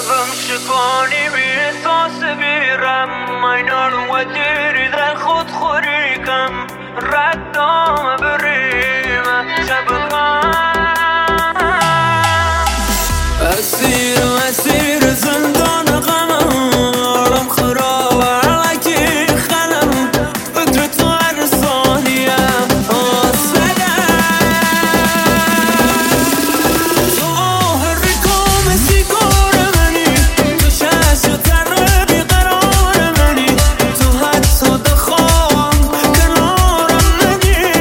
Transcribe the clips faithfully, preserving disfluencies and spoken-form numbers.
قلبم شکانی بی احساس بیرم اینان و دیری در خود خوری کم ردام بریم شب غم اسیر و اسیر زندان غمم عالم خراب علکی خلم فکر تو هر ثانیم آسدم تو آهری کام سیگار منی تو شش و تر بیقرار منی تو حتی دخوام کنارم منی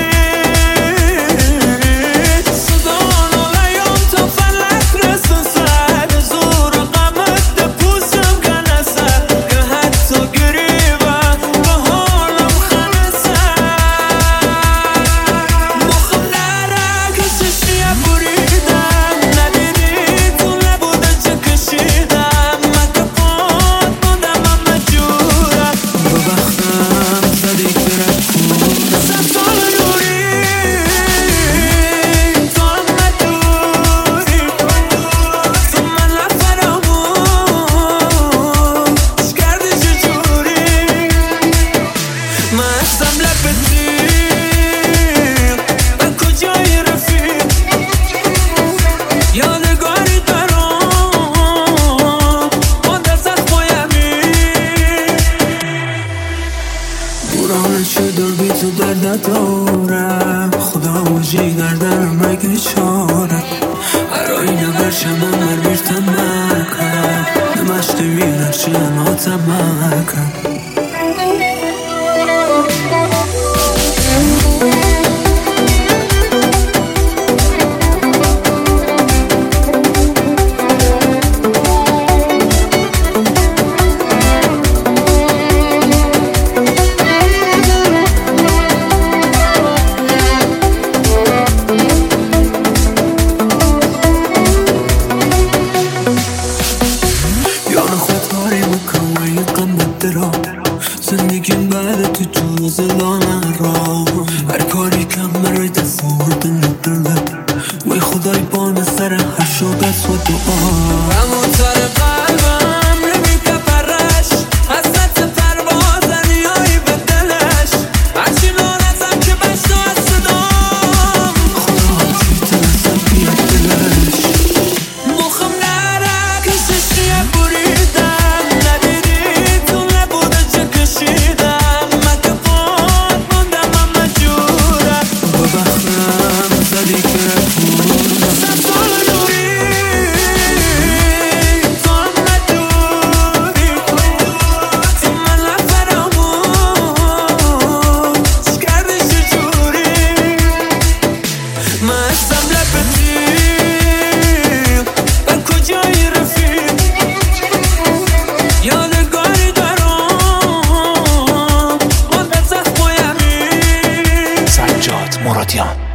صدان و لیام تا فلک رسن سر زور غمت ده پوسم کنسه که حتی گریبه به حالم خنسه مخم نره که ششیه بریدم ندیدی تو نبوده چه کشیدم من که پاد بودم من مجورم به بختم زدی که رفتونم سه سال نوری تو هم ندوری تو من نفرمون چی کردی چجوری من هستم لب تیغ به کجای رفیق یادگاری دارم مانده زخمای امیر دوران شدر بی تو درد دارم خدا وجی گردنم اگه چاره هر آینه برشم امر بیرتم مکم نمشت ویرر چه ناتم مکم زندگیم بعد تو جوز لانه را هر کاری کم برای دست آوردن نداره وی خدای بانه سر هر شاگست و دعا همون سر قلبم نمیگه پرش حسنت پرواز نیایی به دلش هرچی لانتم که بشت و از صدام خدا هرچی تلسم بیاد دلش مخم نره که ششیه بریدم ندیدی تو نبوده چه کشیدم من که پاد موندم من مجورم به بختم زدی که رفتونم سه سال نوری تو هم ندوری تو من نفرمون چی کردی چجوری من هستم لب تیغ بر کجای رفیق یادگاری دارم مانده زخمای امیر سجاد مرادیان.